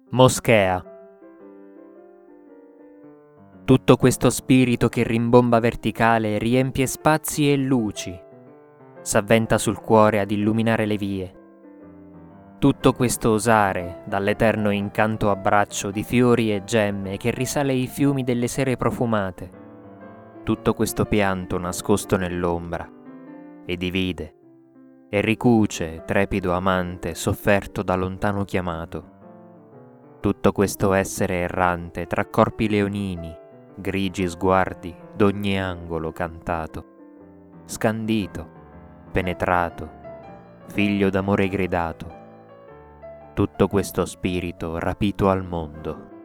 Moschea. Tutto questo spirito che rimbomba verticale riempie spazi e luci, s'avventa sul cuore ad illuminare le vie. Tutto questo osare, dall'eterno incanto abbraccio di fiori e gemme che risale ai fiumi delle sere profumate. Tutto questo pianto nascosto nell'ombra, e divide, e ricuce, trepido amante, sofferto da lontano chiamato. Tutto questo essere errante tra corpi leonini, grigi sguardi d'ogni angolo cantato, scandito, penetrato, figlio d'amore gridato. Tutto questo spirito rapito al mondo.